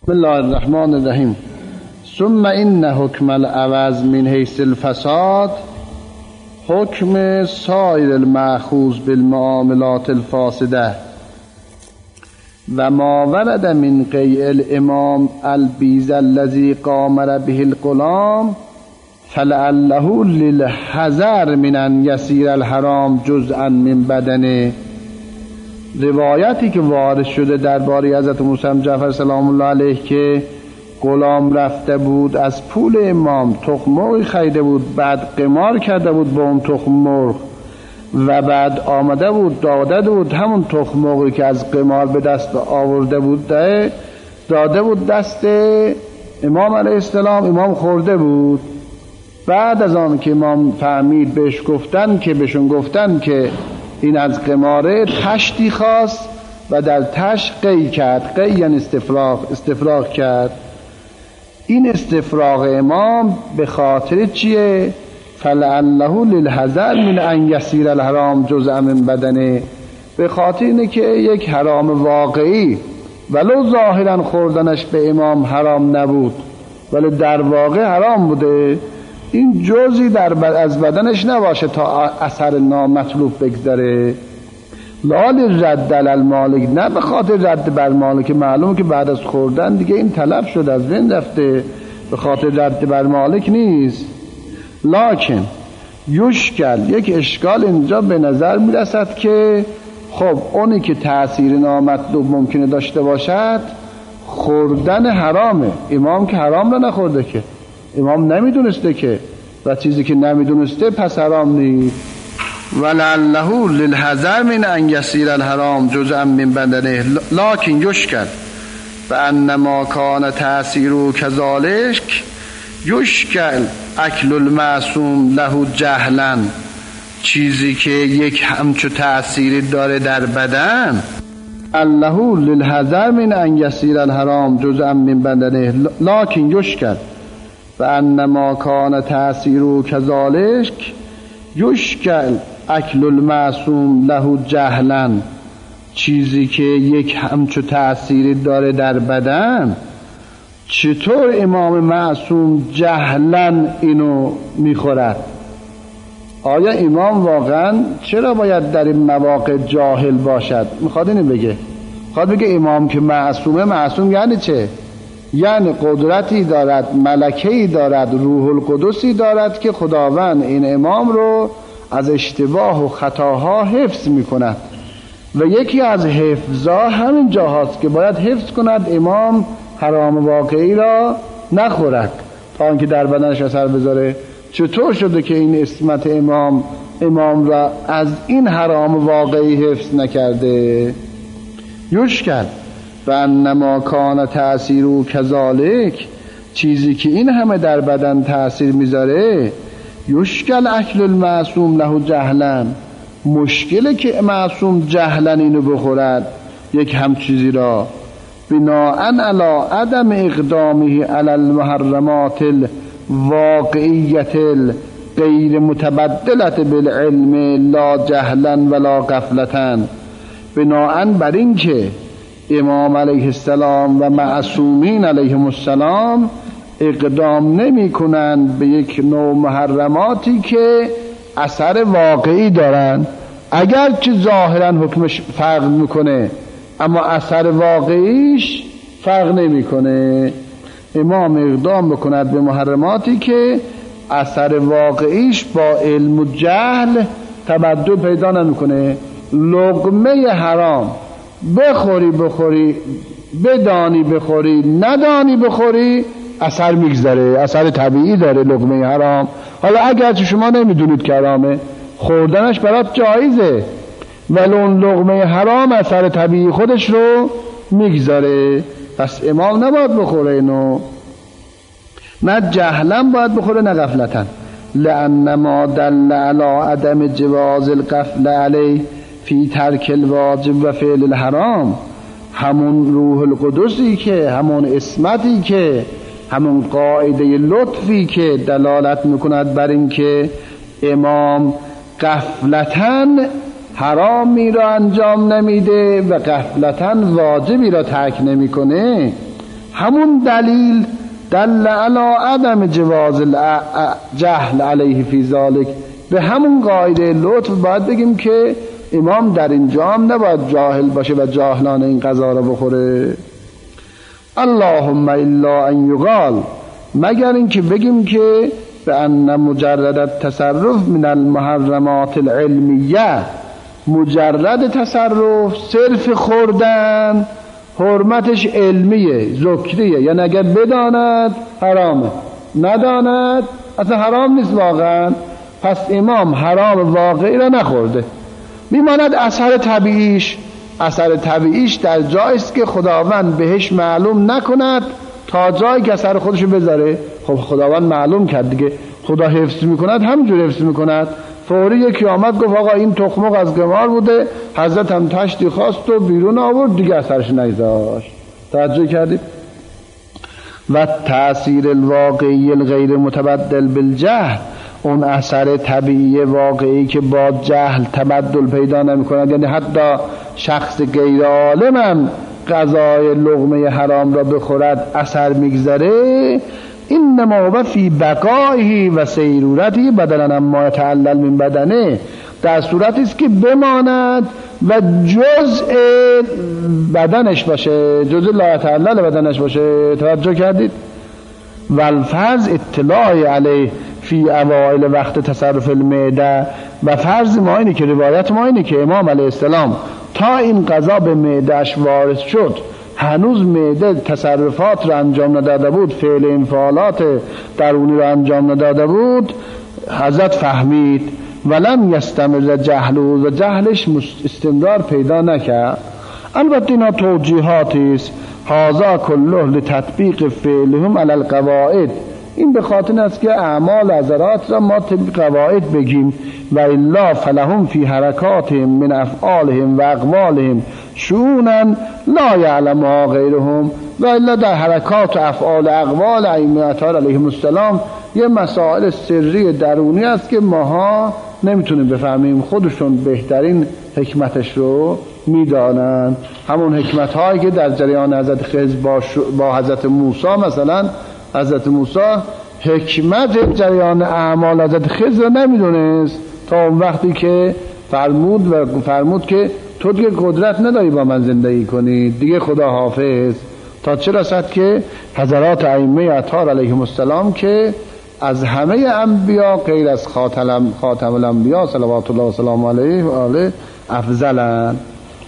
بسم الله الرحمن الرحیم. ثم ان حکم العوض من حیث الفساد حکم سایر المأخوذ بالمعاملات الفاسده و ما ورد من قیء الامام البیز الذی قامر به الغلام فلعله للحذر من ان یسیر الحرام جزءا من بدنه. روایتی که وارد شده درباره حضرت موسی جعفر سلام الله علیه که غلام رفته بود از پول امام تخم مرغ خریده بود، بعد قمار کرده بود با اون تخم مرغ و بعد آمده بود داده بود همون تخم مرغی که از قمار به دست آورده بود داده بود دست امام علیه السلام. امام خورده بود. بعد از آن که امام فهمید بهشون گفتن که این از قماره، تشتی خواست و در تش قی کرد. قی یعنی استفراغ کرد. این استفراغ امام به خاطر چیه؟ فلعله للحذر من ان یسیر الحرام جزءا من بدنه. به خاطر اینه که یک حرام واقعی ولو ظاهرا خوردنش به امام حرام نبود ولی در واقع حرام بوده، این جزئی از بدنش نباشه تا اثر نامطلوب بگذره. لال رد علی مالک، نه به خاطر رد بر مالک، معلومه که بعد از خوردن دیگه این تلف شده از بین رفته، به خاطر رد بر مالک نیست. لکن یشکل، یک اشکال اینجا به نظر میرسد که خب اونی که تأثیر نامطلوب ممکنه داشته باشد خوردن حرامه. امام که حرام را نخورده، که امام نمیدونسته که، و چیزی که نمیدونسته پس حرام نیست. ولعله للحذر من ان یسیر الحرام جزءا من بدنه لکن یشکل بانما کان تأثیره کذالک یشکل اکل المعصوم له جهلا. چیزی که یک همچو تأثیری داره در بدن، الله للحذر من ان یسیر الحرام جزءا من بدنه لکن یشکل بانما کان تأثیره کذالک یشکل اکل المعصوم له جهلا. چیزی که یک همچو تأثیری داره در بدن، چطور امام معصوم جهلا اینو میخورد؟ آیا امام واقعا چرا باید در این مواقع جاهل باشد؟ میخواد اینو بگه، میخواد بگه امام که معصومه، معصوم یعنی چه؟ یعنی قدرتی دارد، ملکه‌ای دارد، روح القدسی دارد که خداوند این امام رو از اشتباه و خطاها حفظ میکند و یکی از حفظا همین جاهاست که باید حفظ کند امام حرام واقعی را نخورد تا اینکه در بدنش اثر بذاره. چطور شده که این عصمت امام را از این حرام واقعی حفظ نکرده؟ یشکل و انما کان تأثیره کذالک، چیزی که این همه در بدن تأثیر میذاره، یشکل اکل المعصوم له جهلا. مشکله که معصوم جهلا اینو بخورد یک هم چیزی را، بناءً علی عدم اقدامه علی المحرمات الواقعیت غیر متبدلت بالعلم لا جهلا ولا غفلتا. بناءً بر این که امام علیه السلام و معصومین علیهم السلام اقدام نمی کنند به یک نوع محرماتی که اثر واقعی دارند، اگرچه ظاهرا حکمش فرق میکنه اما اثر واقعیش فرق نمیکنه. امام اقدام بکند به محرماتی که اثر واقعیش با علم و جهل تبدل پیدا نمیکنه. لقمه حرام بخوری بدانی بخوری ندانی بخوری اثر میگذره، اثر طبیعی داره لقمه حرام. حالا اگرچه شما نمیدونید که حرامه، خوردنش برات جایزه، ولی اون لقمه حرام اثر طبیعی خودش رو میگذاره. پس امام نباید بخوره اینو، نه جهلا باید بخوره نه غفلتا. لأن ما دل علی عدم جواز الغفل علیه فی ترک الواجب و فعل الحرام، همون روح القدسی که، همون عصمتی که، همون قاعده لطفی که دلالت میکند بر این که امام غفلتاً حرامی را انجام نمیده و غفلتاً واجبی را ترک نمیکنه، همون دلیل دل علی عدم جواز جهل علیه فی ذالک، به همون قاعده لطف باید بگیم که امام در اینجا هم نباید جاهل باشه و جاهلانه این غذا رو بخوره. اللهم الا ان یقال، مگر اینکه بگیم که به ان مجرد التصرف من المحرمات العلمیه، مجرد تصرف صرف خوردن حرمتش علمیه، ذکریه، یعنی اگر بداند حرامه، نداند اصلا حرام نیست واقعا. پس امام حرام واقعی را نخورده، میماند اثر طبیعیش در جایی است که خداوند بهش معلوم نکند تا جایی که اثر خودشو بذاره. خب خداوند معلوم کرد دیگه، خدا حفظ میکند همینجور حفظ میکند. فوری یکی آمد گفت آقا این تخمق از قمار بوده، حضرت هم تشتی خواست و بیرون آورد، دیگه اثرش نگذاشت. توجه کردید؟ و تأثیر الواقعی الغیر متبدل بالجهل، اون اثر طبیعی واقعی که با جهل تبدل پیدا نمی کند، یعنی حتی شخص غیر عالم هم غذای لقمه حرام را بخورد اثر میگذره. انما و فی بقایه و سیرورتی بدلا ما تعلل من بدنه، در صورتی است که بماند و جزء بدنش باشه، جزء لا تعلل بدنش باشه. توجه کردید؟ والفرض اطلاع علیه فی اوائل وقت تصرف المعده، و فرض ما اینه که روایت ما اینه که امام علیه السلام تا این قضا به معدهش وارد شد هنوز معده تصرفات را انجام نداده بود، فعل انفعالات درونی را انجام نداده بود. حضرت فهمید ولم یستمر جهله، و جهلش استمرار پیدا نکرد. البته اینا توجیهاتی است، هذا کله لتطبیق فعلهم علی القواعد، این به خاطر است که اعمال حضرات را ما طبق قواعد بگیم. و الا فلهم فی حرکاتهم من افعالهم و اقوالهم شؤونا لا یعلمها غیرهم، و الا در حرکات و افعال اقوال ائمه اطهار علیهم السلام یه مسائل سری درونی است که ماها نمیتونیم بفهمیم، خودشون بهترین حکمتش رو میدانند. همون حکمت هایی که در جریان حضرت خضر با حضرت موسی، مثلا حضرت موسی حکمت جریان اعمال حضرت خضر رو نمیدونست تا اون وقتی که فرمود که تو دیگه قدرت نداری با من زندگی کنی، دیگه خدا حافظ. تا چه رسد که حضرات ائمه اطهار علیهم السلام که از همه انبیا غیر از خاتم الانبیا صلوات الله و سلام علیه و آله افضلن.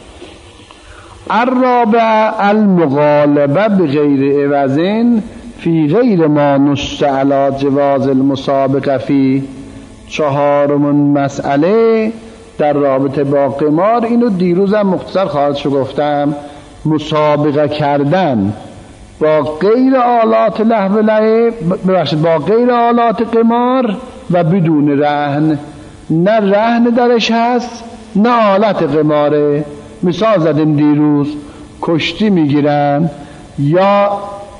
الرابع المغالبه بغیر عوض فی غیر ما نص علی جواز المسابقه فی. چهارمین مسئله در رابطه با قمار، اینو دیروزم مختصر خواهدشو گفتم، مسابقه کردن با غیر آلات لهو لعب، با غیر آلات قمار و بدون رهن. نه رهن درش هست نه آلت قماره. مثال زدیم دیروز، کشتی میگیرن یا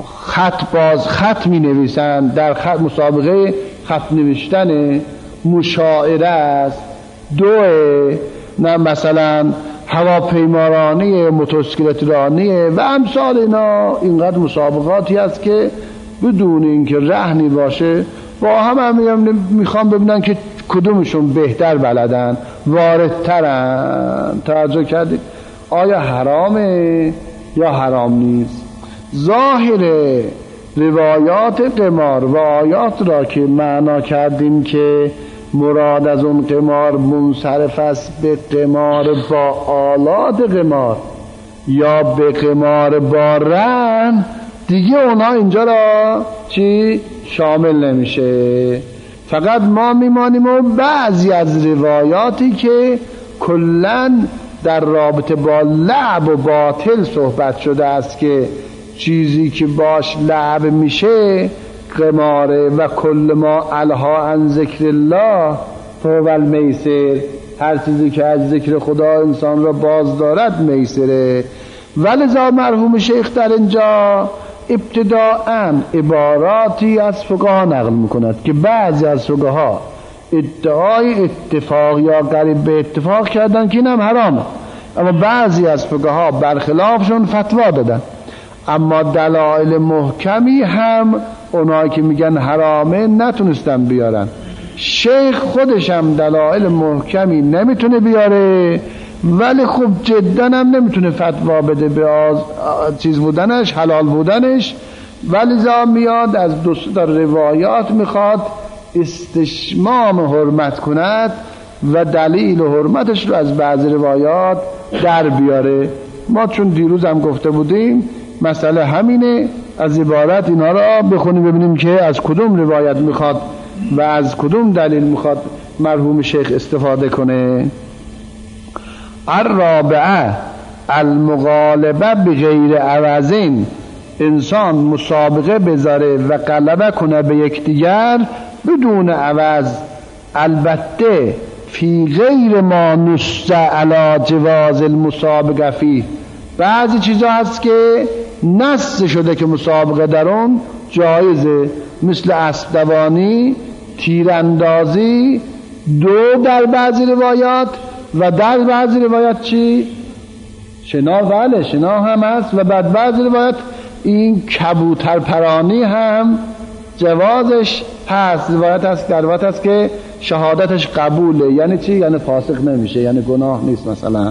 خط می نویسن، در مسابقه خط نوشتن مشاعره است. نه مثلا هواپیمارانی، موتورسیکلت رانی و امثال اینا. اینقدر مسابقاتی هست که بدون اینکه رهنی باشه با هم میخوام ببینن که کدومشون بهتر بلدن، واردترن. توجه کردید؟ آیا حرامه یا حرام نیست؟ ظاهر روایات قمار و آیات را که معنا کردیم که مراد از اون قمار منصرف است به قمار با آلات قمار یا به قمار با رهن، دیگه اونا اینجا را شامل نمیشه. فقط ما میمانیم و بعضی از روایاتی که کلن در رابطه با لعب و باطل صحبت شده است که چیزی که باش لعب میشه قماره، و کل ما الها عن ذکر الله فهو المیسر، هر چیزی که از ذکر خدا انسان را باز دارد میسره. ولذا مرحوم شیخ در اینجا ابتداءً عباراتی از فقها نقل میکند که بعضی از فقها ادعای اتفاق یا قریب به اتفاق کردن که اینم حرامه، اما بعضی از فقها برخلافشون فتوا دادن. اما دلایل محکمی هم اونایی که میگن حرامه نتونستن بیارن. شیخ خودش هم دلایل محکمی نمیتونه بیاره، ولی خب جدا هم نمیتونه فتوا بده به چیز بودنش، حلال بودنش، ولی زا میاد از دو تا روایات میخواد استشمام حرمت کند و دلیل حرمتش رو از بعض روایات در بیاره. ما چون دیروز هم گفته بودیم مسئله همینه، از عبارت اینا را بخونیم ببینیم که از کدوم روایت میخواد و از کدوم دلیل میخواد مرحوم شیخ استفاده کنه. الرابعه المغالبه بغیر عوضین، انسان مسابقه بذاره و غلبه کنه به یکدیگر بدون عوض، البته فی غیر ما نص علی جواز المسابقه فی. بعضی چیزا هست که نص شده که مسابقه در اون جایزه، مثل اسب دوانی، تیراندازی، دو در بعضی روایات و در بعضی روایات چی؟ شنا، بله شنا هم هست و بعد بعضی روایات این کبوتر پرانی هم جوازش هست. روایت هست در روایت هست که شهادتش قبوله. یعنی چی؟ یعنی فاسق نمیشه، یعنی گناه نیست مثلا.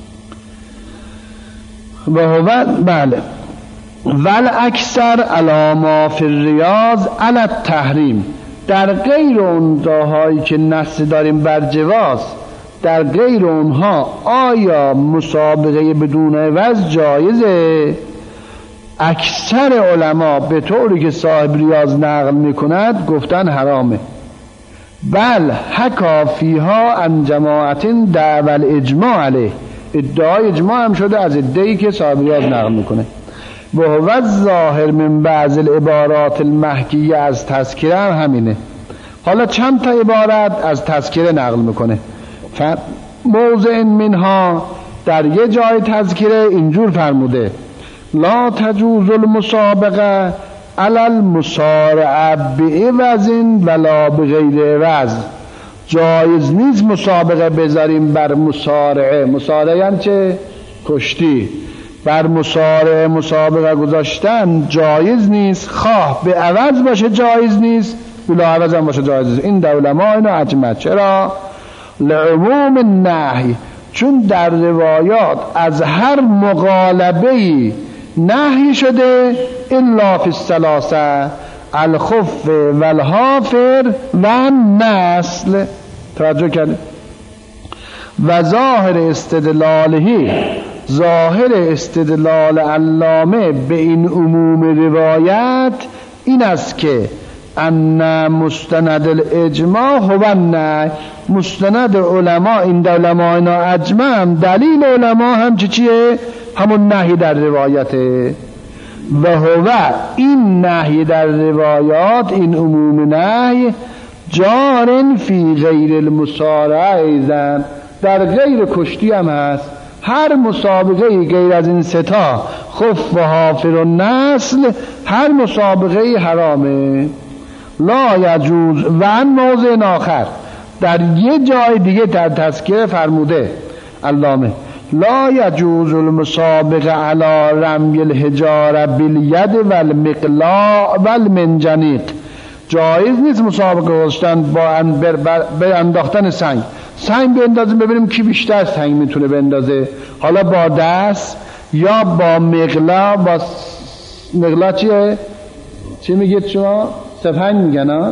و هو بله ول اکثر علی ما فی الریاض علی التحریم، در غیر اون جاهایی که نص داریم بر جواز، در غیر اونها آیا مسابقه بدون عوض جایزه؟ اکثر علما به طوری که صاحب ریاض نقل میکند گفتن حرامه. بل حکا فیها عن جماعت دعوی الاجماع علیه، ادعای اجماع هم شده از ادعایی که صاحب ریاض نقل میکنه. و هو الظاهر من بعض العبارات المحکیه، از تذکره هم همینه. حالا چند تا عبارت از تذکره نقل میکنه. موضع منها، در یه جای تذکره اینجور فرموده: لا تجوز المسابقه علی المصارعه بعوض ولا بغیر عوض، جایز نیست مسابقه بذاریم بر مصارعه. مصارعه یعنی چه؟ کشتی. بر مصارعه مسابقه گذاشتن جایز نیست، خواه به عوض باشه جایز نیست، بلا عوض هم باشه جایز نیست. این علما اینو اجمع. چرا؟ لعموم النهی، چون در روایات از هر مغالبه‌ای نهی شده، الا فی الثلاثه الخف والحافر و النسل. توجه کنید. و ظاهر استدلالهی، ظاهر استدلال علامه به این عموم روایت این است که ان مستند الاجماع هو النهی، مستند علما، این علما اینا اجماع هم دلیل علما هم چیه؟ همون نهی در روایته. و هو این نهی در روایات، این عموم نهی، جارن فی غیر المصارعه ایضا، در غیر کشتی هم هست. هر مسابقه غیر از این ستا، خف و حافر و نسل، هر مسابقه حرامه. لا یجوز. و ان موضع آخر، در یه جای دیگه در تذکره فرموده علامه: لا یجوز المسابقه علی رمی الحجاره بالید والمقلاع والمنجنیق، جایز نیست مسابقه گذاشتن با انداختن سنگ. سنگ بندازیم ببینیم کی بیشتر سنگ میتونه بندازه، حالا با دست یا با مقلاع. با مقلاع چیه؟ چی میگید شما؟ سفنگ میگن ها؟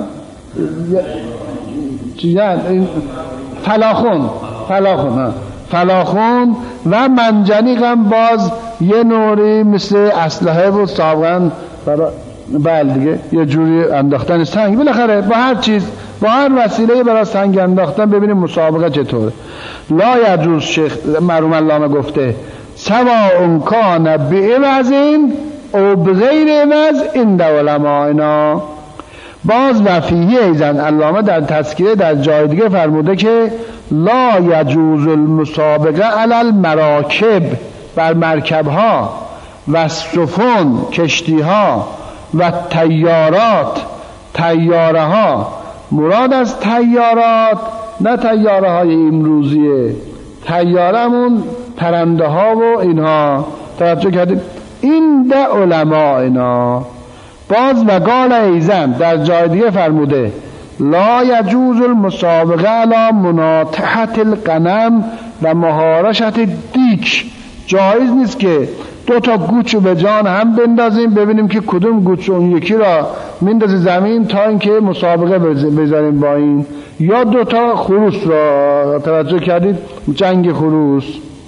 فلاخون و منجنیق هم باز یه نوری مثل اسلحه بود سابقا بله دیگه، یه جوری انداختن سنگ. بالاخره با هر چیز، با هر وسیله برای سنگ انداختن ببینیم مسابقه چطوره. لا یجوز، شیخ مرحوم علامه گفته: سواء کان بعوض او بغیر عوض عند علمائنا. باز وفیه ایزن علامه در تذکیره در جای دیگه فرموده که لا یجوز المسابقه علی المراکب، بر مرکب ها، و سفن، کشتی ها، و تیارات، تیاره ها. مراد از تیارات نه تیاره های امروزیه، تیارمون پرنده ها و اینها. توجه کردید؟ این ده علمائنا. باز و قال ایزن در جای دیگه فرموده لا یجوز المسابقه علی مناطحة الغنم و مهارشت دیک. جایز نیست که دو تا گوچ رو به جان هم بندازیم ببینیم که کدوم گوچ اون یکی را میندازه زمین تا اینکه مسابقه بذاریم با این، یا دو تا خروس را توجه کردید جنگ خروس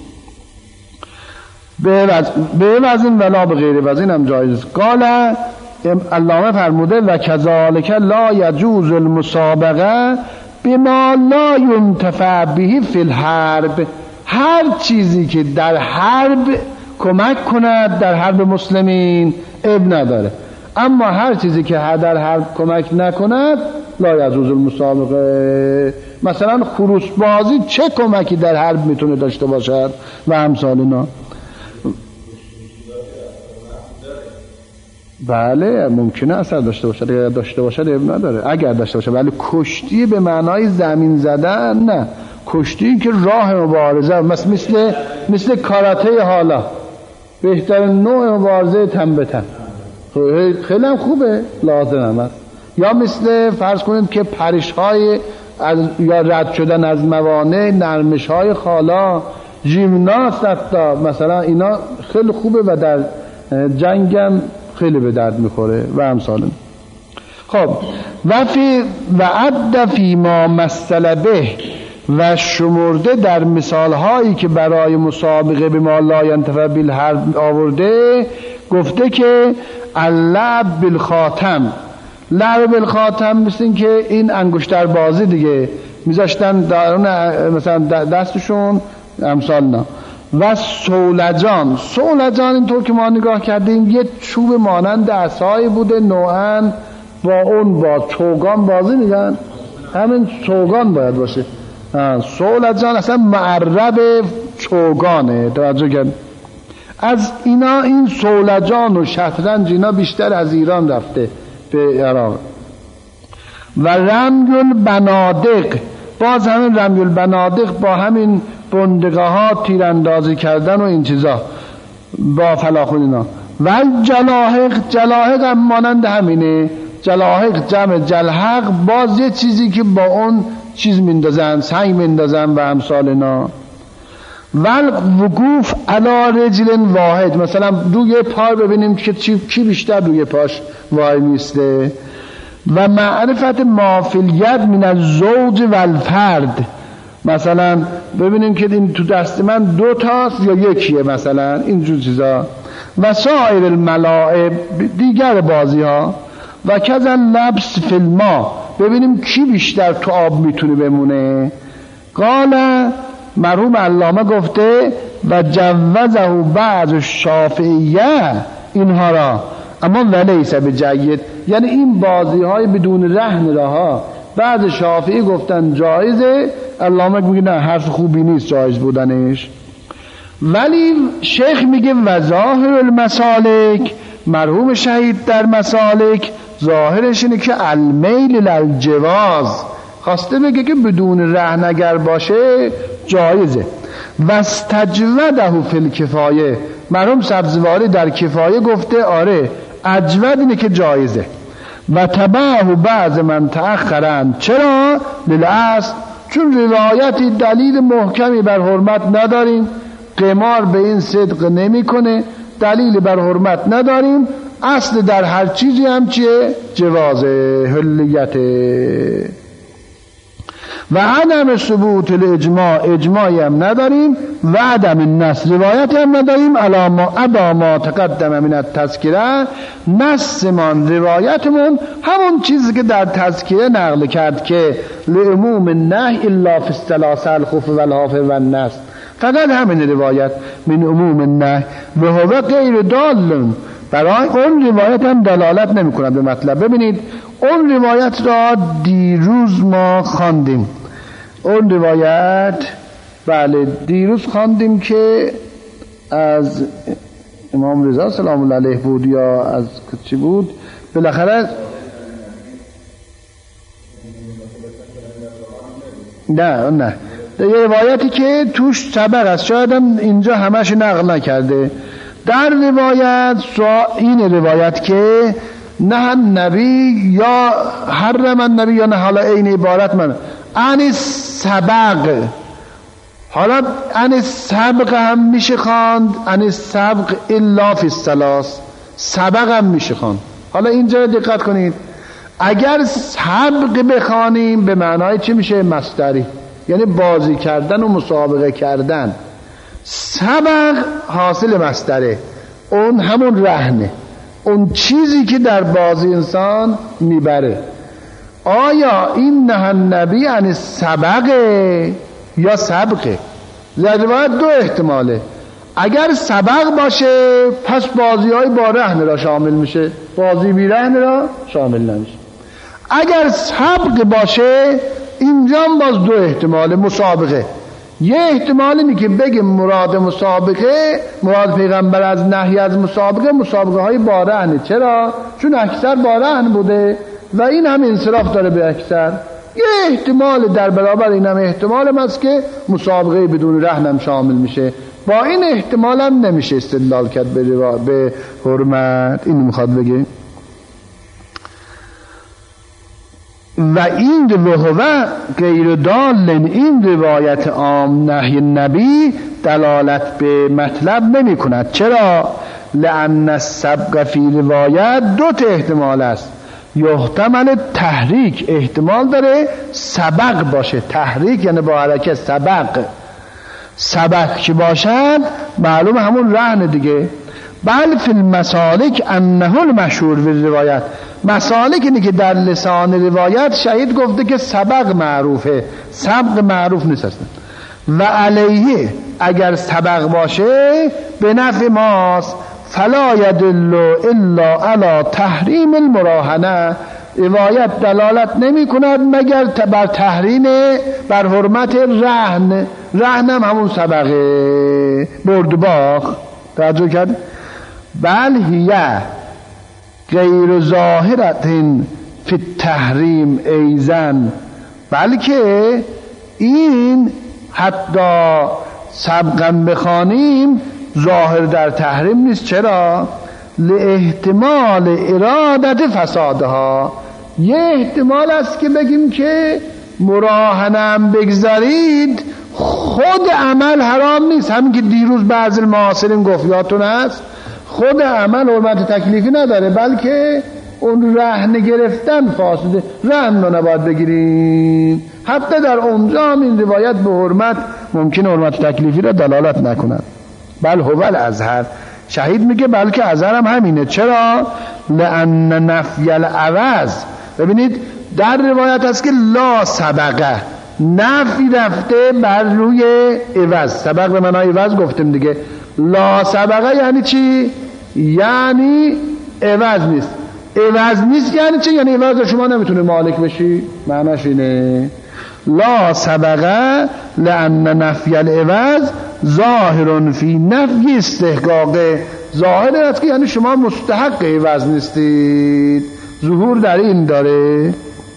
به وزن ولا به غیر وزن هم جایز. قال علامه فرموده و کذالک لا یجوز المسابقه بما لا ينتفع به فی الحرب. هر چیزی که در حرب کمک کند در حرب مسلمین اب نداره، اما هر چیزی که در حرب کمک نکند لا یجوز المسابقه. مثلا خروس بازی چه کمکی در حرب میتونه داشته باشد و امثال اینا. بله ممکنه اثر داشته باشد، اگر داشته باشد اب نداره اگر داشته باشد، ولی کشتی به معنای زمین زدن نه، کشتی که راه مبارزه مثل کاراته حالا بهترین نوع مبارزه تن به تن، خیلی هم خوبه لازم هم هست. یا مثل فرض کنید که پرش‌های یا رد شدن از موانع، نرمش‌های خالا، ژیمناست حتی مثلا، اینا خیلی خوبه و در جنگم خیلی به درد میخوره و امثال. خب و عد فی ما مثل به و شمرده در مثال هایی که برای مسابقه به ما لا ینتفع بالحرب آورده، گفته که اللعب بالخاتم. لعب بالخاتم مثل این که این انگشتر بازی دیگه میذاشتن درون مثلا دستشون امثال نه. و سولجان اینطور که ما نگاه کردیم یه چوب مانند عصایی بوده نوعاً با اون با چوگان بازی میگن، همین چوگان باید باشه. سولجان اصلا معرب چوگانه. توجه کن از اینا این سولجان و شطرنج اینا بیشتر از ایران رفته به عراق. و رمی البنادق، باز همین رمی البنادق با همین بندقه ها تیراندازی کردن و این چیزا با فلاخون اینا. و جلاحق هم مانند همینه. جلاحق جمع جلحق، باز یه چیزی که با اون چیز میندازن، سنگ میندازن و امثال اینا. و وقوف علی رجل واحد، مثلا روی پا ببینیم که کی بیشتر روی پاش وای میسته. و معرفت ما فی الید من الزوج و الفرد، مثلا ببینیم که این تو دست من دو تاست یا یکیه، مثلا اینجور چیزا. و سایر الملاعب، دیگر بازی ها. و کذا لبس فی الماء، ببینیم کی بیشتر تو آب میتونه بمونه. قال مرحوم علامه گفته و جوزه بعض الشافعیه اینها را، اما ولیس بجید، یعنی این بازی های بدون رهن رها بعض شافعی گفتن جایزه، علامه میگه نه حرف خوبی نیست جایز بودنش. ولی شیخ میگه و ظاهر المسالک، مرحوم شهید در مسالک ظاهرش اینه که المیل للجواز، خواسته بگه که بدون رهن اگر باشه جایزه. و استجوده فی الکفایه، مرحوم سبزواری در کفایه گفته آره اجود اینه که جایزه. و تبعه بعض من تأخرن، چرا؟ للأصل، چون روایتی دلیل محکمی بر حرمت نداریم، قمار به این صدق نمیکنه، دلیل بر حرمت نداریم، اصل در هر چیزی هم چیه؟ جوازه، حلیته. و عدم ثبوت الاجماع، اجماعی هم نداریم، و عدم النص، روایتی هم نداریم. ادا ما تقدم من التذکره، نصمان روایتمون همون چیزی که در تذکره نقل کرد که لعموم النهی الا فی الثلاثه الخوف و الحافظ و النص، فقط همین روایت من عموم النهی و هو غیر دال، برای اون روایت هم دلالت نمی کند به مطلب. ببینید اون روایت را دیروز ما خواندیم، اون روایت بله دیروز خواندیم که از امام رضا سلام الله علیه بود یا از چی بود، بالاخره نه یه روایتی که توش سبق است، شاید هم اینجا همش نقل نکرده. در روایت این روایت که نه النبی یا حرم النبی یا نه، حالا این عبارت من ان سبق، حالا ان سبق هم میشه خواند، ان سبق الا فی الثلاث، سبق هم میشه خواند. حالا اینجا دقت کنید، اگر سبق بخوانیم به معنای چی میشه؟ مصدری، یعنی بازی کردن و مسابقه کردن. سبق حاصل مصدره، اون همون رهنه، اون چیزی که در بازی انسان میبره. آیا این نه النبی یعنی سبقه یا سبقه؟ در روایت دو احتماله. اگر سبق باشه پس بازی های با رهن را شامل میشه، بازی بی رهن را شامل نمیشه. اگر سبق باشه اینجا باز دو احتماله، مسابقه. یه احتمال اینه که بگیم مراد مسابقه، مراد پیغمبر از نهی از مسابقه، مسابقه های با رهنه. چرا؟ چون اکثر با رهن بوده و این هم انصراف داره به اکثر. یه احتمال در برابر این هم احتمال هم هست که مسابقه بدون رهن هم شامل میشه. با این احتمال هم نمیشه استدلال کرد به حرمت. این میخواد بگه و این وهو غیر دال، این روایت عام نهی نبی دلالت به مطلب نمی کند. چرا؟ لأن السبق فی روایت دو تا احتمال است. یحتمل تحریک، احتمال داره سبق باشه، تحریک یعنی با حرکت، سبق که باشد معلوم همون رهن دیگه. بل فی المسالک انه المشهور فی روایت، مسالک اینه که در لسان روایت شهید گفته که سبق معروفه، سبق معروف نیست اصلا. و علیه اگر سبق باشه به نفع ماست. فلا یدل الا علی تحریم المراهنه، روایت دلالت نمی کند مگر بر تحریم، بر حرمت رهن. رهن هم همون سبقه، برد باخ. توجه کرد؟ بل هیه غیر ظاهرت فی التحریم ایزن، بلکه این حتی سبقا بخوانیم ظاهر در تحریم نیست. چرا؟ لاحتمال ارادت فسادها، یه احتمال است که بگیم که مراهنم بگذارید خود عمل حرام نیست. همین که دیروز بعضی المعاصرین گفیاتون هست، خود عمل حرمت تکلیفی نداره، بلکه اون رهن گرفتن فاسده، رهن رو نباید بگیریم. حتی در اونجا هم این روایت به حرمت ممکن حرمت تکلیفی را دلالت نکند. بل هو الازهر، شهید میگه بلکه ازهر هم همینه. چرا؟ لأن نفی العوض، ببینید در روایت هست که لا سبقه، نفی رفته بر روی عوض. سبق به معنای عوض گفتیم دیگه. لا سبقه یعنی چی؟ یعنی عوض نیست. عوض نیست یعنی چی؟ یعنی عوض شما نمیتونه مالک بشی، معناش اینه. لا سبقه لأن نفی العوض ظاهر فی نفی استحقاق، ظاهر است که یعنی شما مستحق عوض نیستید، ظهور در این داره.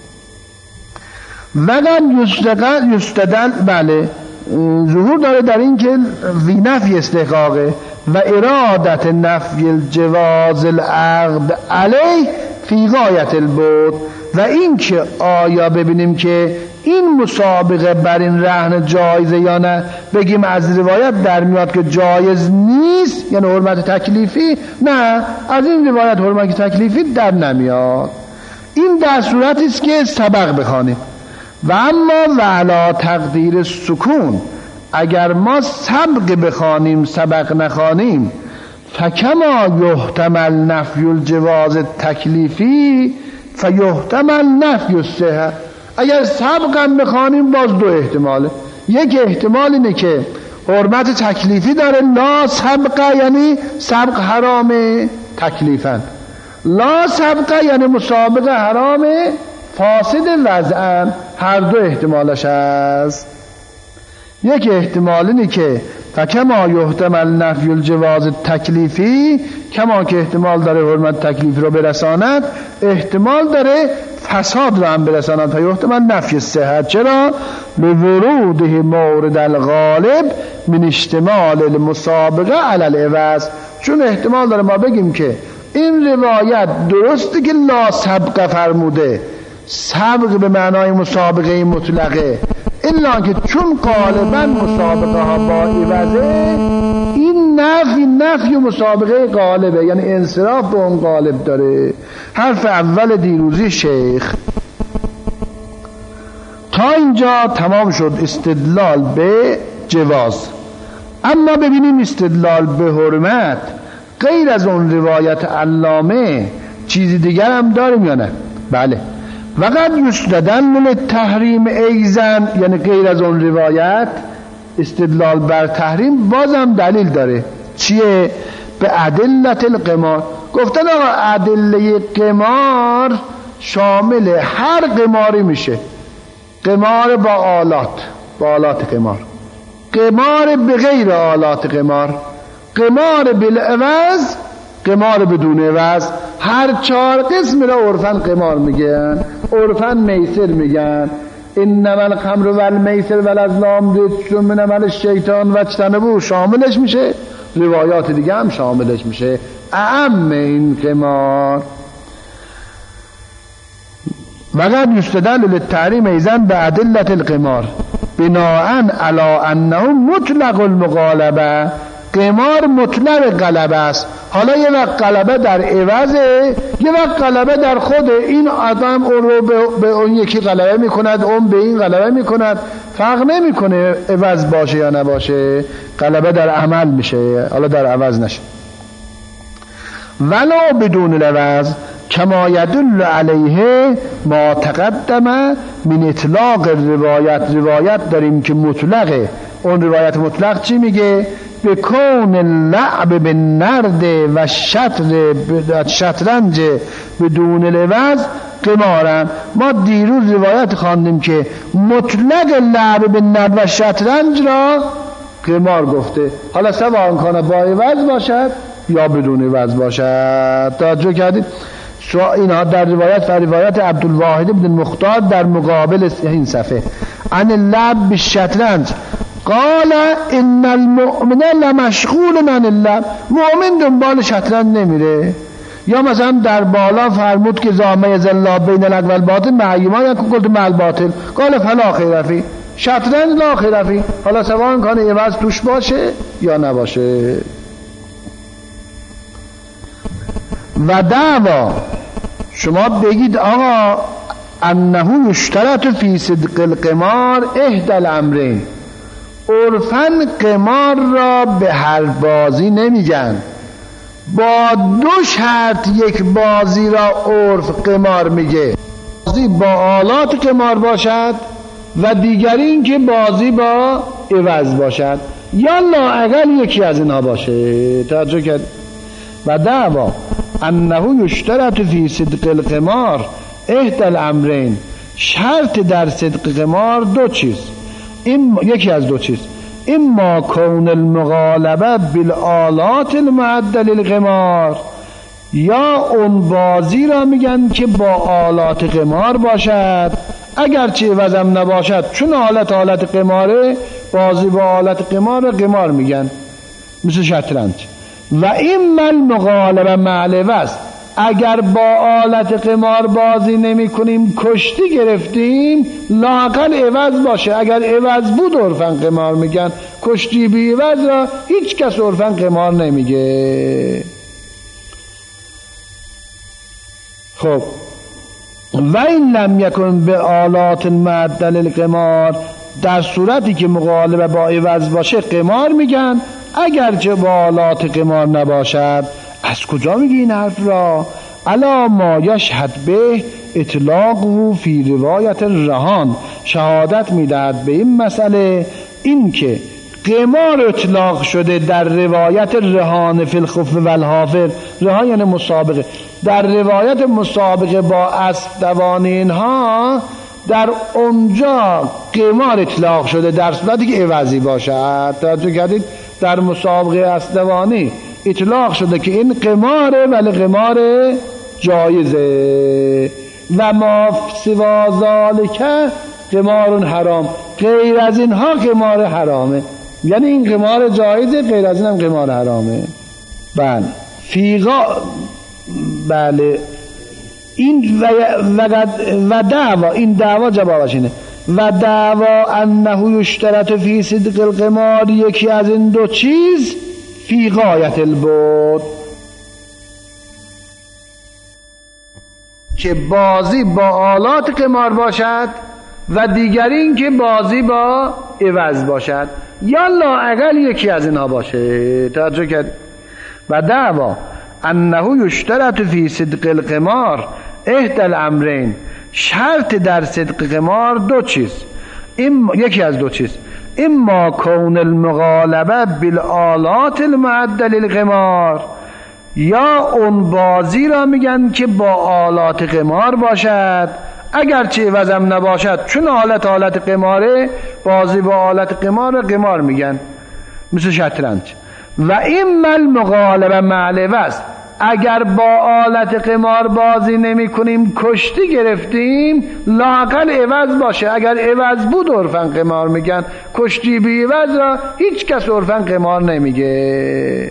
وقت یستدل، بله ظهور داره در این که فی نفی استحقاقه و ارادت نفی الجواز العقد علیه فی غایت البعد، و این که آیا ببینیم که این مسابقه بر این رهن جایزه یا نه، بگیم از روایت در میاد که جایز نیست یعنی حرمت تکلیفی، نه از این روایت حرمت تکلیفی در نمیاد. این در صورتی است که سبق بخوانیم. و اما وعلا تقدیر سکون، اگر ما سبق بخوانیم سبق نخوانیم، فکما یحتمل نفی الجواز تکلیفی فیحتمل نفی الصحه. اگر سبقا بخوانیم باز دو احتماله. یک احتمال اینه که حرمت تکلیفی داره، لا سبقه یعنی سبق حرامه تکلیفا، لا سبقه یعنی مسابقه حرامه فاسد وضعا. هر دو احتمالش هست. یک احتمال اینه که فکما یحتمل نفی الجواز تکلیفی، کما که احتمال داره حرمت تکلیفی رو برساند، احتمال داره فساد رو هم برساند تا یحتمل نفی صحت. چرا؟ لوروده مورد الغالب من اشتمال المسابقه علی العوض، چون احتمال داره ما بگیم که این روایت درسته که لا سبق فرموده، سبق به معنای مسابقه مطلقه، الا که چون غالبا مسابقه ها با عوضه، این نفی و مسابقه غالبه، یعنی انصراف به اون غالب داره. حرف اول دیروزی شیخ. تا اینجا تمام شد استدلال به جواز. اما ببینیم استدلال به حرمت غیر از اون روایت علامه چیزی دیگر هم داریم یا نه؟ بله. وقد یستدل للتحریم ایزن، یعنی غیر از اون روایت استدلال بر تحریم بازم دلیل داره. چیه؟ به ادلت القمار. گفتن آقا ادله قمار شامل هر قماری میشه. قمار با آلات قمار، قمار به غیر آلات قمار، قمار بالعوض، قمار بدون عوض. هر 4 قسم را عرفاً قمار میگن، عرفاً میسر میگن. انما الخمر والمیسر والازلام رجس من عمل الشیطان فاجتنبوه شاملش میشه، روایات دیگه هم شاملش میشه. اعم این قمار. وقد یستدل للتحریم ایزن به ادلت القمار بناء علی انه مطلق المغالبه. قمار مطلق غلبه است. حالا یه وقت غلبه در عوضه، یه وقت غلبه در خود. این آدم اون رو به اون یکی غلبه میکند، اون به این غلبه میکند، فرق نمیکنه عوض باشه یا نباشه، غلبه در عمل میشه، حالا در عوض نشه. ولو بدون العوض کما یدل علیه ما تقدم من اطلاق روایت داریم که مطلقه. اون روایت مطلق چی میگه؟ به کون اللعب بالنرد و شطرنج بدون العوض قمارن. ما دیروز روایت خواندیم که مطلق لعب بالنرد و شطرنج را قمار گفته، حالا سواء کنه با عوض باشد یا بدون عوض باشد. توجه کردید؟ اینها در روایت عبدالواحد بن مختار در مقابل این صفحه عن اللعب بالشطرنج قال ان المؤمن لمشغول عن اللعب. مؤمن دنبال شطرنج نمیره. یا مثلا در بالا فرمود که زامه زلا بین الحق و الباطل معیما یا گفت مع الباطل قال فلا خیر فی. شطرنج لا خیر فی، حالا سواء کنه عوض توش باشه یا نباشه. و دعوا شما بگید آقا انه یشترط فی صدق القمار احدى الامرین. عرفاً قمار را به هر بازی نمیگن، با 2 شرط یک بازی را عرف قمار میگه. بازی با آلات قمار باشد و دیگری این که بازی با عوض باشد، یا لااقل یکی از اینها باشه. توجه کرد؟ و دعوا انه یشترط فی صدق القمار احدى الامرین. شرط در صدق قمار 2 چیز، یکی از 2 چیز، اما کون المغالبه بالآلات المعدل للقمار، یا اون بازی را میگن که با آلات قمار باشد، اگرچه وزم نباشد، چون آلت قماره، بازی با آلت قمار میگن، مثل شطرنج. و اما المغالبه مع العوض، اگر با آلت قمار بازی نمی کنیم، کشتی گرفتیم، لااقل عوض باشه. اگر عوض بود عرفاً قمار میگن، کشتی بی عوض را هیچ کس عرفاً قمار نمیگه. خب و این لم یکن به آلات معدل القمار، در صورتی که مغالبه با عوض باشه قمار میگن، اگرچه با آلات قمار نباشد. از کجا میگی این حرف را؟ علا ما یشهد به اطلاقه فی روایت الرهان. شهادت میدهد به این مسئله این که قمار اطلاق شده در روایت رهان فی الخف و الحافر. رهان یعنی مسابقه. در روایت مسابقه با اسب دوان اینها، در اونجا قمار اطلاق شده در صورتی که عوضی باشد. توجه کردید؟ در مسابقه اسبدوانی اطلاق شده که این قماره، ولی قمار جایزه. و ما سوا ذالک قمار حرام، غیر از اینها قمار حرامه. یعنی این قمار جایزه، غیر از این هم قمار حرامه. بله بله این و دعوا، این دعوا جوابش اینه و دعوا انه یشترط فی صدق القمار، یکی از این دو چیز فی غایت البعد، که بازی با آلات قمار باشد و دیگر این که بازی با عوض باشد، یا لااقل یکی از اینها باشه. توجه کرد؟ و دعوا انه یشترط فی صدق القمار احدى الامرین، شرط در صدق قمار دو چیز، یکی از دو چیز، اما کون المغالبه بالآلات المعده للقمار، یا اون بازی را میگن که با آلات قمار باشد، اگرچه وزم نباشد، چون آلت قماره، بازی با آلت قمار میگن، مثل شطرنج. و اما المغالبه مع العوض، اگر با آلت قمار بازی نمی کنیم، کشتی گرفتیم، لااقل عوض باشه، اگر عوض بود عرفاً قمار میگن، کشتی بی عوض را هیچ کس عرفاً قمار نمیگه.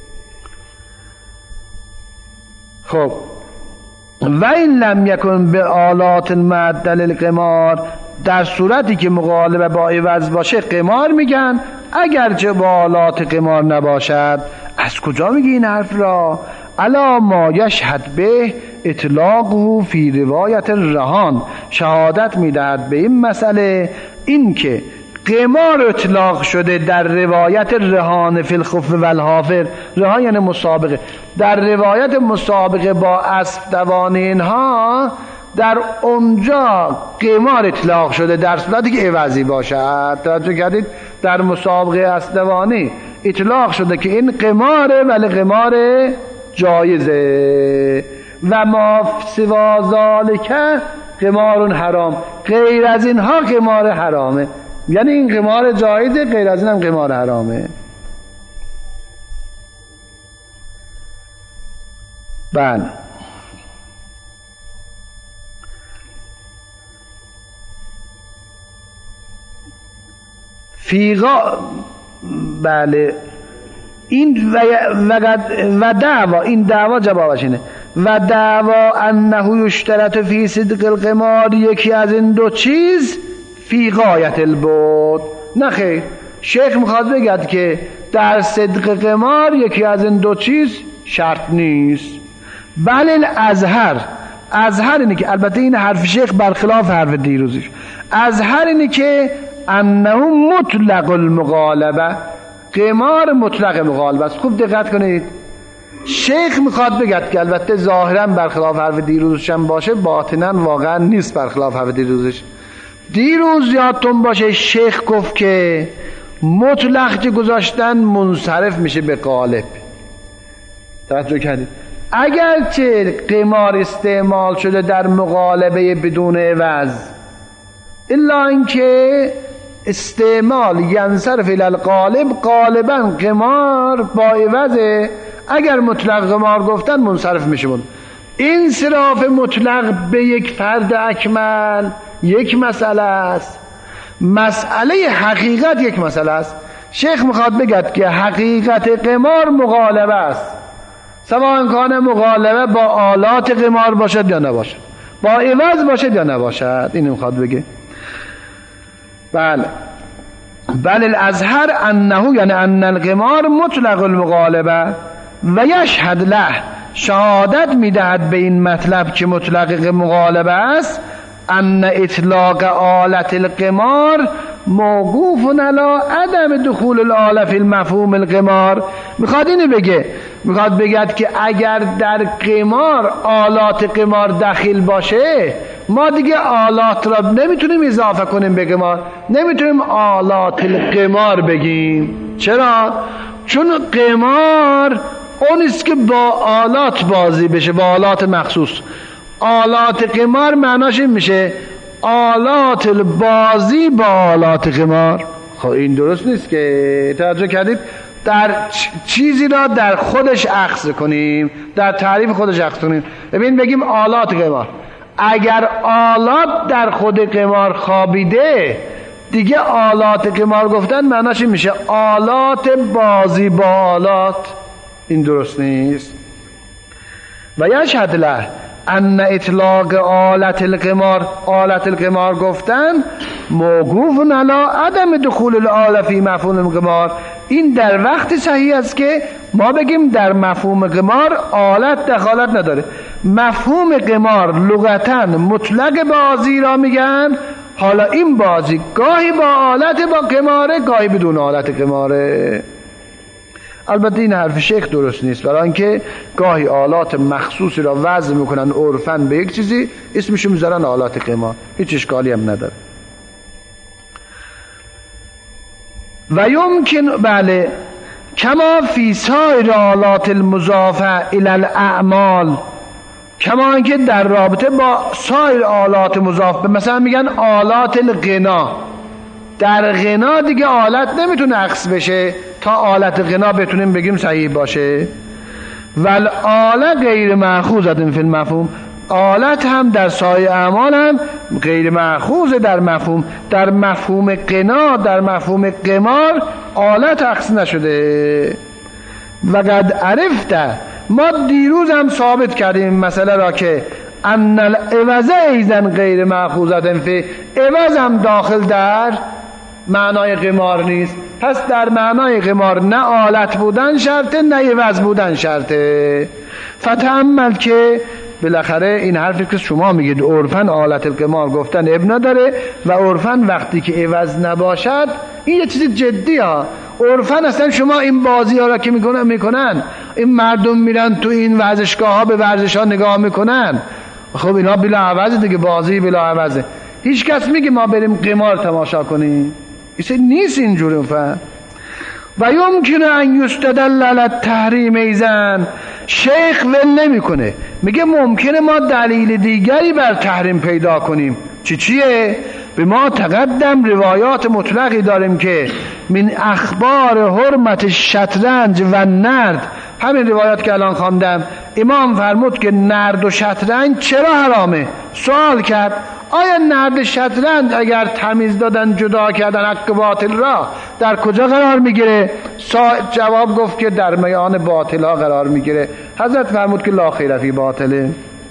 خب و این لم یکن به آلات المعده للقمار، در صورتی که مغالبه با عوض باشه قمار میگن، اگرچه با آلات قمار نباشد. از کجا میگه این حرف را؟ الا ما یشهد به اطلاقه فی روایت الرهان، شهادت میدهد به این مسئله این که قمار اطلاق شده در روایت رهان فی الخف و الحافر، رهان یعنی مسابقه، در روایت مسابقه با اسب دوان اینها، در اونجا قمار اطلاق شده در صورتی که عوضی باشد. توجه کردید؟ در مسابقه اسب دوانی اطلاق شده که این قماره، ولی قمار جایزه. و ما سوا ذالک قمار حرام، غیر از اینها قمار حرامه، یعنی این قمار جایزه، غیر از این هم قمار حرامه. بله بله این و دعوا، این دعوا جوابش اینه و دعوا انه یشترط فی صدق القمار، یکی از این دو چیز فی غایت البعد. نه خیر، شیخ میخواد بگد که در صدق قمار یکی از این دو چیز شرط نیست. بل الازهر اینه که، البته این حرف شیخ برخلاف حرف دیروزیش، ازهر اینه که انه مطلق المغالبه، قمار مطلق مغالبه است. خوب دقت کنید، شیخ میخواد بگد که البته ظاهرا برخلاف حرف دیروزش هم باشه، باطنا واقعا نیست برخلاف حرف دیروزش. دیروز یادتون باشه شیخ گفت که مطلق که گذاشتن منصرف میشه به غالب. توجه کردید؟ اگرچه قمار استعمال شده در مغالبه بدون عوض، الا اینکه استعمال ینصرف الی الغالب، غالبا قمار با عوضه، اگر مطلق قمار گفتن منصرف میشه. این انصراف مطلق به یک فرد اکمل یک مسئله است، مسئله حقیقت یک مسئله است. شیخ میخواد بگد که حقیقت قمار مغالبه است، سواء کان مغالبه با آلات قمار باشد یا نباشد، با عوض باشد یا نباشد. این میخواد بگه. بله الازهر انه، یعنی ان القمار مطلق المغالبه و یشهد له، شهادت میدهد به این مطلب که مطلق مغالبه است، ان اطلاق آلت القمار موقوف علی عدم دخول الآلة فی المفهوم القمار. میخواد اینو بگه، میخواد بگد که اگر در قمار آلات قمار داخل باشه، ما دیگه آلات را نمیتونیم اضافه کنیم به قمار، نمیتونیم آلات القمار بگیم. چرا؟ چون قمار اونیست که با آلات بازی بشه، با آلات مخصوص. آلات قمار معناش این میشه آلات بازی با آلات قمار. خب این درست نیست که. توجه کردید؟ در چیزی را در خودش اخذ کنیم، در تعریف خودش اخذ کنیم. ببین بگیم آلات قمار، اگر آلات در خود قمار خوابیده، دیگه آلات قمار گفتن معناش این میشه آلات بازی با آلات. این درست نیست. و یشهد له ان اطلاق آلت القمار گفتن موقوف علی عدم دخول الآلة فی مفهوم القمار. این در وقت صحیح است که ما بگیم در مفهوم قمار آلت دخالت نداره. مفهوم قمار لغتاً مطلق بازی را میگن. حالا این بازی گاهی با آلت با قماره، گاهی بدون آلت قماره. البته این حرف شیخ درست نیست، برای اینکه گاهی آلات مخصوصی را وضع میکنن عرفاً به یک چیزی، اسمشو میذارن آلات قمار، هیچ اشکالی هم نداره. و یمکن بله کما فی سایر آلات المضافه الی الاعمال، کما اینکه در رابطه با سایر آلات مضاف به، مثلا میگن آلات الغنا، در غنا دیگه آلت نمیتونه عکس بشه تا آلت غنا بتونیم بگیم صحیح باشه. ول آله غیر مأخوذة فی المفهوم، آلت هم در سایر اعمال هم غیر مأخوذ در مفهوم غنا، در مفهوم قمار آلت عکس نشده. و قد عرفته، ما دیروز هم ثابت کردیم مسئله را که ان العوض ایضا غیر مأخوذة فی، عوض هم داخل در معنای قمار نیست. پس در معنای قمار نه آلت بودن شرطه نه عوض بودن شرطه. فتأمل که بالاخره این حرفی که شما میگید عرفاً آلت القمار گفتن اب نداره و عرفاً وقتی که عوض نباشد این یه چیز جدی ها. عرفاً اصلا شما این بازی ها را که میکنن این مردم میرن تو این ورزشگاه ها به ورزش ها نگاه میکنن، خب اینا بلا عوض دیگه، بازی بلا عوضه. هیچ کس میگه ما بریم قمار تماشا کنیم، این نیست اینجوری. و یمکن ان یستدل علی التحریم ایزن، شیخ ول نمیکنه، میگه ممکنه ما دلیل دیگری بر تحریم پیدا کنیم. چیه؟ به ما تقدم روایات مطلقی داریم که من اخبار حرمت شطرنج و نرد، همین روایات که الان خواندم، امام فرمود که نرد و شطرنج چرا حرامه. سوال کرد آیا نرد شطرنج اگر تمیز دادن جدا کردن حق باطل را در کجا قرار میگیره؟ جواب گفت که در میان باطل ها قرار میگیره. حضرت فرمود که لا خیر فی باطله،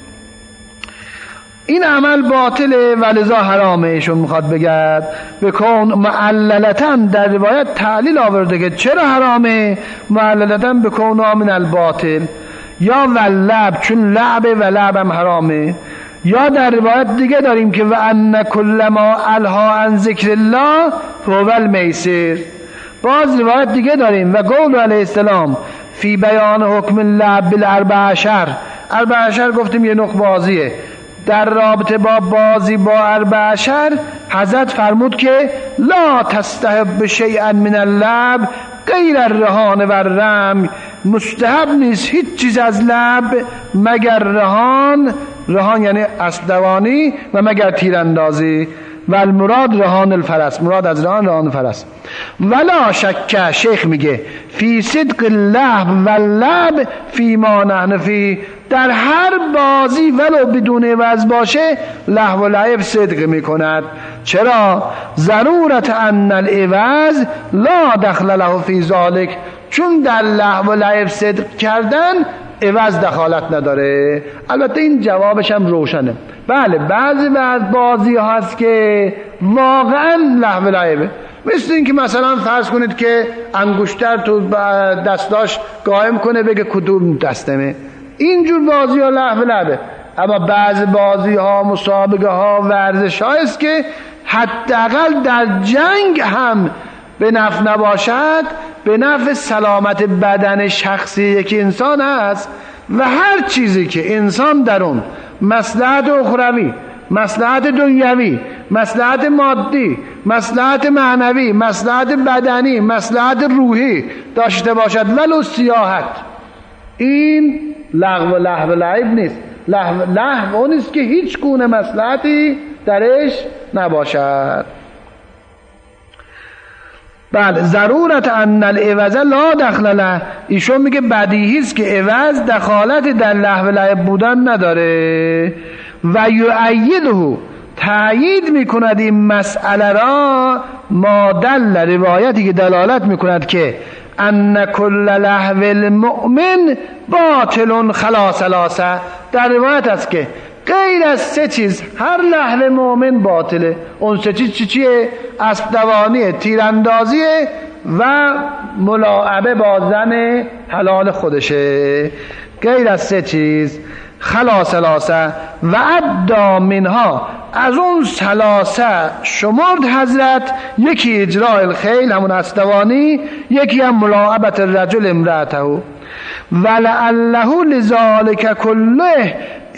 این عمل باطله و لذا حرامه. ایشون میخواد بگد بکن معللتاً، در روایت تعلیل آورده که چرا حرامه، معللتاً بکن من الباطل، یا ولعب، چون لعب و لعب هم حرامه. یا در روایت دیگه داریم که و ان کل ما الها عن ذکر الله فهو المیسر. باز روایت دیگه داریم و قول علیه السلام فی بیان حکم اللعب بالاربع عشر، اربع عشر گفتیم یه نوع بازیه، در رابطه با بازی با اربع عشر حضرت فرمود که لا تستحب شیئا من اللعب غیر الرهان و الرمی، مستحب نیست هیچ چیز از لعب مگر رهان، رهان یعنی اسبدوانی، و مگر تیراندازی. و المراد رهان الفرس، مراد از رهان فرس. ولا شک، شیخ میگه فی صدق اللعب و اللعب فی ما نحن فی، در هر بازی ولو بدون عوض باشه لهو و لعب صدق میکند. چرا؟ ضرورت ان العوض لا دخل له فی ذلک، چون در لهو و لعب صدق کردن عوض دخالت نداره. البته این جوابش هم روشنه. بله بعضی بازی هست که واقعا لهو و لعبه، مثل این که مثلا فرض کنید که انگشتر تو دستاش قائم کنه بگه کدوم دستمه، اینجور بازی ها لهو و لعبه. اما بعضی بازی ها، مسابقه ها، ورزش ها است که حداقل در جنگ هم به نفع نباشد، به نفع سلامت بدن شخصی یک انسان است و هر چیزی که انسان در اون مصلحت اخروی، مصلحت دنیوی، مصلحت مادی، مصلحت معنوی، مصلحت بدنی، مصلحت روحی داشته باشد ولو سیاحت، این لهو و لعب نیست. لهو اون است که هیچ گونه مصلحتی درش نباشد. بله ضرورت ان العوض لا دخل له، ایشون میگه بدیهی است که عوض دخالت در لهو و لعب بودن نداره. و یؤیده، تأیید میکند این مسئله را ما دل، روایتی که دلالت میکند که ان کل لهو المؤمن باطل خلا ثلاثه. در روایت است که غیر از 3 چیز هر لهو مؤمن باطله. اون 3 چیز چیه؟ اسبدوانی، تیراندازیه و ملاعبه با زن حلال خودشه. غیر از 3 چیز خلا ثلاثه و عدا منها، از اون 3 شمرد حضرت، یکی اجراء الخیل همون اسبدوانی، یکی هم ملاعبت الرجل امرأته ولعله لذالک کله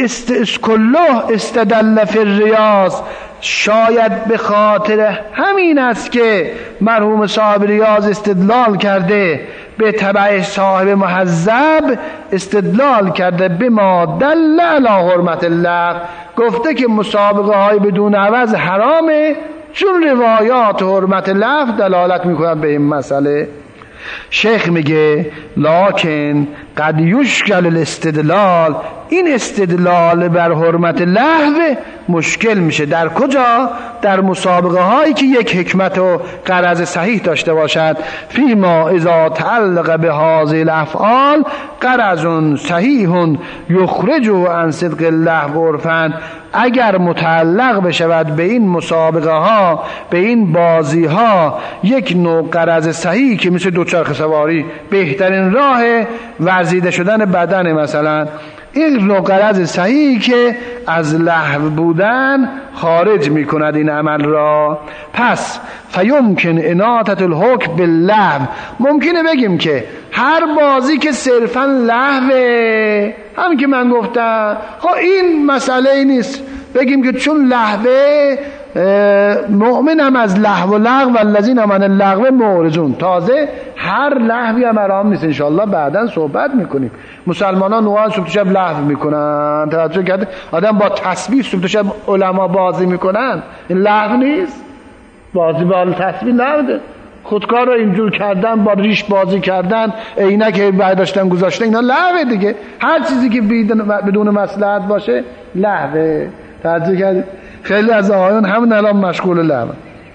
استدل فی الریاض. شاید به خاطر همین است که مرحوم صاحب ریاض استدلال کرده به تبع صاحب مهذب، استدلال کرده به ما دل علی حرمت اللهو، گفته که مسابقه های بدون عوض حرامه چون روایات حرمت لهو دلالت میکنند به این مسئله. شیخ میگه لکن قد یشکل الاستدلال، این استدلال بر حرمت لهو مشکل میشه. در کجا؟ در مسابقه هایی که یک حکمت و غرض صحیح داشته باشد. فیما اذا تعلق به هذه الافعال غرض صحیح یخرج عن صدق اللهو عرفا، اگر متعلق بشود به این مسابقه ها، به این بازی ها، یک نوع غرض صحیح که مثل دوچرخه سواری بهترین راه ورزیده شدن بدن، مثلا این نوع غرض صحیحی که از لهو بودن خارج می کند این عمل را، پس فیمکن اناطة الحکم باللهو، ممکنه بگیم که هر بازی که صرفا لهوه، همین که من گفتم، خب این مسئله ای نیست بگیم که چون لهوه مؤمن هم از لهو و لغو و الذین من اللغو معرضون. تازه هر لهوی هم حرام نیست، انشاءالله بعداً صحبت میکنیم. مسلمانان نوعا صبح شب لهو میکنن، توجه کرده؟ آدم با تسبیح صبح شب علما بازی میکنن، این لهو نیست؟ بازی با تسبیح لهوه. خودکار رو اینجور کردن، با ریش بازی کردن، عینک برداشتن گذاشتن، اینا لهوه دیگه. هر چیزی که بدون مصلحت باشه لهوه. توجه کرده؟ خیلی از آقایان همین الان مشغول لهو.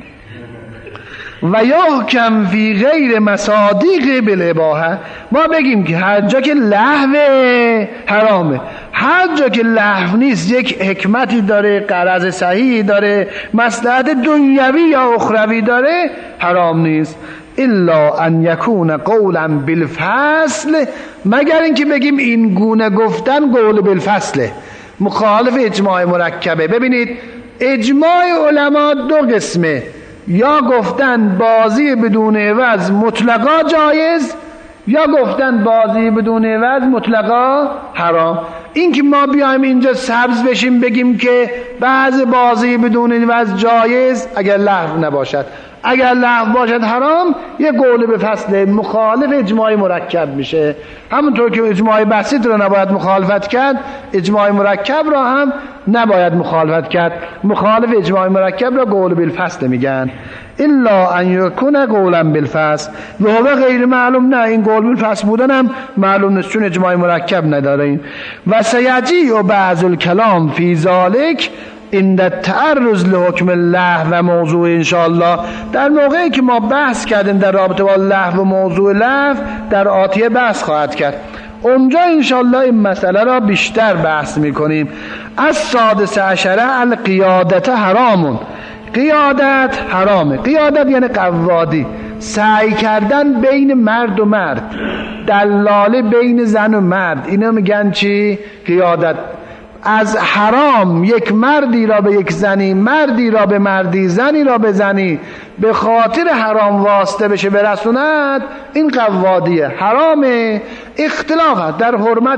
و یحکم فی غیر مصادیق بالاباحه، ما بگیم که هر جا که لهو حرامه، هر جا که لهو نیست، یک حکمتی داره، غرض صحیحی داره، مصلحت دنیوی یا اخروی داره، حرام نیست. الا ان یکون قولا بالفصل، مگر اینکه بگیم این گونه گفتن قول بالفصله، مخالف اجماع مرکبه. ببینید اجماع علما 2 قسمه، یا گفتن بازی بدون عوض مطلقا جایز، یا گفتن بازی بدون عوض مطلقا حرام. این که ما بیایم اینجا سبز بشیم بگیم که بعض بازی بدون عوض جایز اگر لهو نباشد، اگر لهو باشد حرام، یه قول به فصل مخالف اجماع مرکب میشه. همونطور که اجماع بسیط رو نباید مخالفت کرد، اجماع مرکب را هم نباید مخالفت کرد. مخالف اجماع مرکب را قول بالفصل میگن. الا ان یکون قولا بالفصل و هو غیر معلوم، نه این قول بالفصل بودن هم معلوم نیست چون اجماع مرکب نداره. و سیجیء بعض الکلام فی ذلک عند التعرض لحکم اللهو و موضوع، انشاءالله در موقعی که ما بحث کردیم در رابطه با لهو و موضوع لهو در آتیه بحث خواهد کرد، اونجا انشاءالله این مسئله را بیشتر بحث میکنیم. از 16 القیادت حرامون، قیادت حرامه. قیادت یعنی قوادی، سعی کردن بین مرد و مرد، دلاله بین زن و مرد، اینا میگن چی؟ قیادت. از حرام یک مردی را به یک زنی، مردی را به مردی، زنی را به زنی به خاطر حرام واسطه بشه برسوند، این قوادیه، حرامه. اختلاف در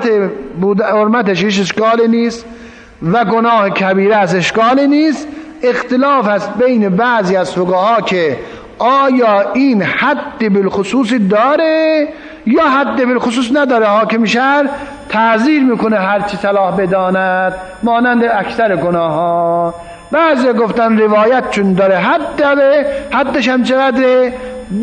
حرمتش هیچ اشکالی نیست و گناه کبیره از اشکالی نیست. اختلاف است بین بعضی از فقها که آیا این حد بالخصوص داره یا حد بالخصوص نداره. حاکم شهر تعزیر میکنه هر چی صلاح بداند، مانند اکثر گناه ها. بعضی گفتن روایت چون داره حد داره، حدش هم چقدره؟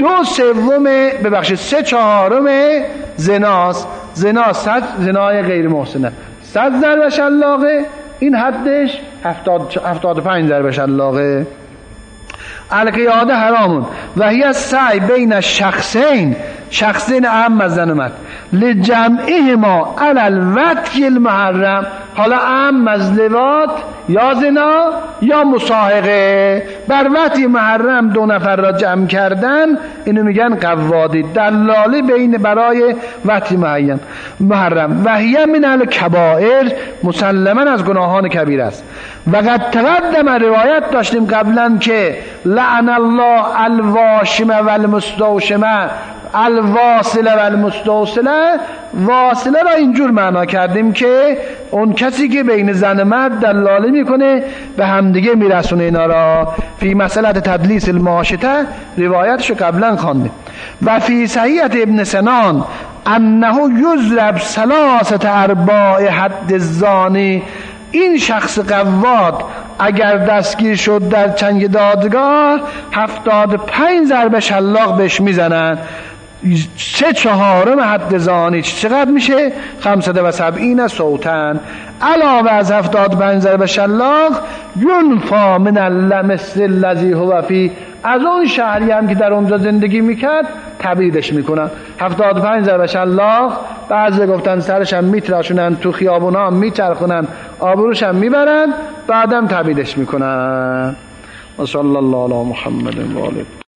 3/4 زناست. زنا 100 زنای غیر محسنه، 100 ضرب شلاقه، این حدش 75 ضرب شلاقه. القیاده حرامون و هی سعی بین شخصین، شخصین اعم از زن و مرد لجمعهما علی الوطی المحرم، حالا اعم از لواط یا زنا یا مصاحقه، بر وطی محرم دو نفر را جمع کردن، اینو میگن قوادی، دلالی بین برای وطی محرم. و هی من الکبائر، مسلما از گناهان کبیر است. و قد تقدم روایت داشتیم قبلا که لعن الله الواشمه و المستوشمه، الواصله و المستوصله، واصله را اینجور معنا کردیم که اون کسی که بین زن و مرد دلالی میکنه به همدیگه میرسونه اینا را. فی مسئله تدلیس الماشطه روایتشو قبلا خواندیم. و فی صحیح ابن سنان انه یضرب ثلاثه ارباع حد الزانی، این شخص قواد اگر دستگیر شد در چنگ دادگاه 75 ضربه شلاق بهش میزنن، 3/4 حد زانی چقدر میشه؟ 570 صوتن. علاوه از 75 ضربه شلاق ینفا من المثل الذی هو فی، از اون شهری هم که در اونجا زندگی میکرد تبعیدش میکنن. 75 ضربه شلاق، بعضی گفتن سرش هم میتراشونن، تو خیابونا هم میچرخونن، آبروش هم میبرن، بعدم تبعیدش میکنن. و صلی الله علی محمد و آله.